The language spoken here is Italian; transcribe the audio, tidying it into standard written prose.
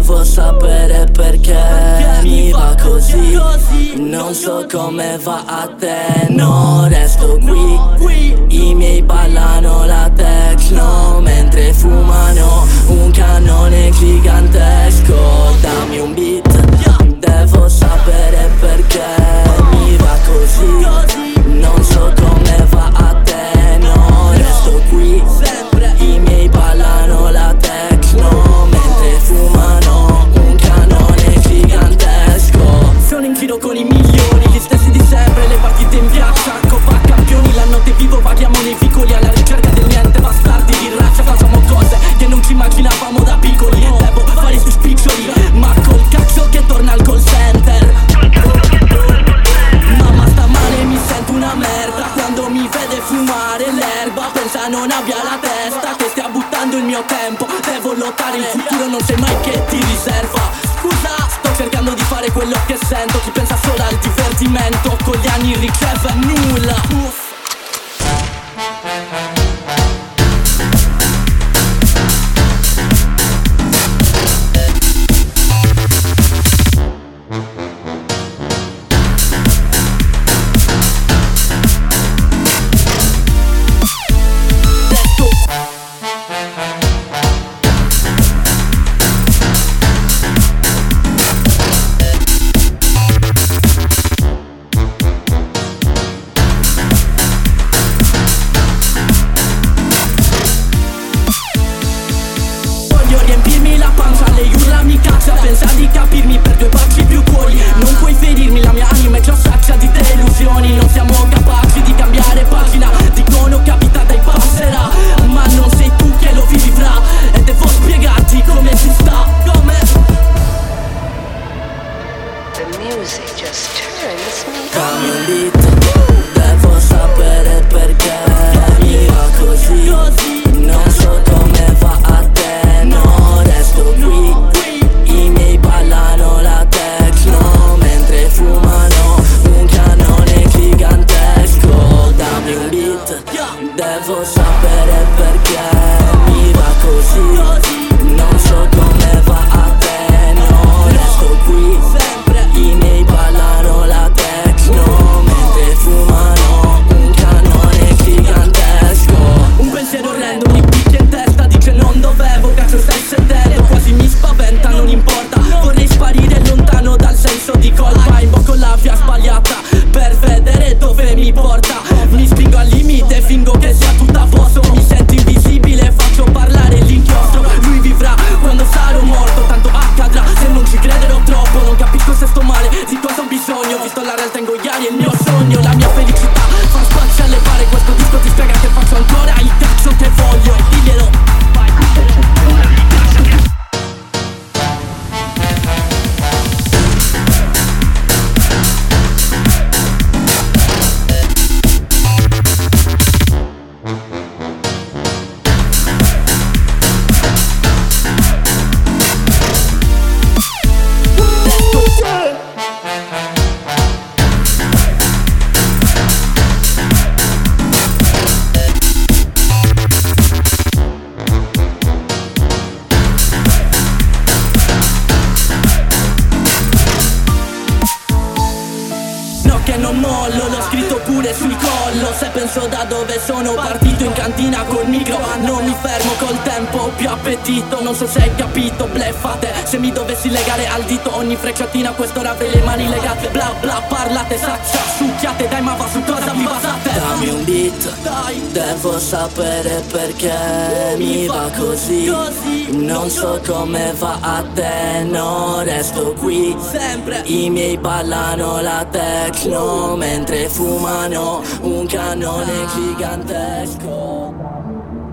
Devo sapere perché mi va così. Non so come va a te, no, resto qui. I miei ballano la techno mentre fumano un cannone gigantesco. Dammi un beat, devo sapere perché mi va così. Non so come va a te, no, resto qui. I miei ballano la techno mentre fumano un cannone gigantesco. Sono in giro con i migliori, gli stessi di sempre, le partite in piazza, Coppa campioni, la notte vivo, vaghiamo nei vicoli alla ricerca del niente, bastardi di razza, facciamo cose che non ci immaginavamo da piccoli. Devo fare su spiccioli, ma col cazzo che torna al call center. Mamma sta male, mi sento una merda quando mi vede fumare l'erba. Pensa non abbia la testa, che stia buttando il mio tempo. Devo lottare, il futuro non sai mai che ti riserva. Scusa, sto cercando di fare quello che sento. Chi pensa solo al divertimento, con gli anni riceve nulla. Riempirmi la pancia, lei urla mi caccia. Pensa di capirmi per due baci più cuori. Non puoi ferirmi, la mia anima è già saccia di delusioni. Non siamo capaci di cambiare pagina. Dicono capita dai passerà, ma non sei tu che lo vivrà. E devo spiegarti come si sta. The music just turns me Dammi un beat, devo sapere perché mi va così. Non so come va a te, no, resto qui. I miei ballano la techno mentre fumano un cannone gigantesco. Dammi un beat, devo sapere perché mi va così. Non so come va a te, no, resto qui. I miei ballano la techno mentre fumano un cannone gigantesco. Un pensiero orrendo mi picchia in testa, dice non dovevo, cazzo stai sedendo. Quasi mi spaventa, non importa, vorrei sparire lontano dal senso di colpa. Invoco la via sbagliata per vedere dove mi porta. Mi spingo al limite, fingo che sia tutta posto. Mi sento invisibile, faccio parlare l'inchiostro. Lui vivrà quando sarò morto, tanto accadrà. Se non ci crederò troppo, non capisco se sto male, di cosa ho bisogno. Visto la realtà ingoiare il mio sogno, la mia felicità fa spazio alle pare. Questo disco ti spiega che faccio ancora il cazzo che voglio. E diglielo. Che non mollo, l'ho scritto pure sul collo. Se penso da dove sono partito, in cantina col micro. Non mi fermo col tempo, più appetito. Non so se hai capito, bleffate. Se mi dovessi legare al dito ogni frecciatina, quest'ora avrei le mani legate. Bla bla parlate, saccia, succhiate. Dai ma va su cosa vi basate. Dammi un beat, dai, devo sapere perché mi va così. Non so come va a te, no, resto qui. I miei ballano la techno mentre fumano un cannone gigantesco.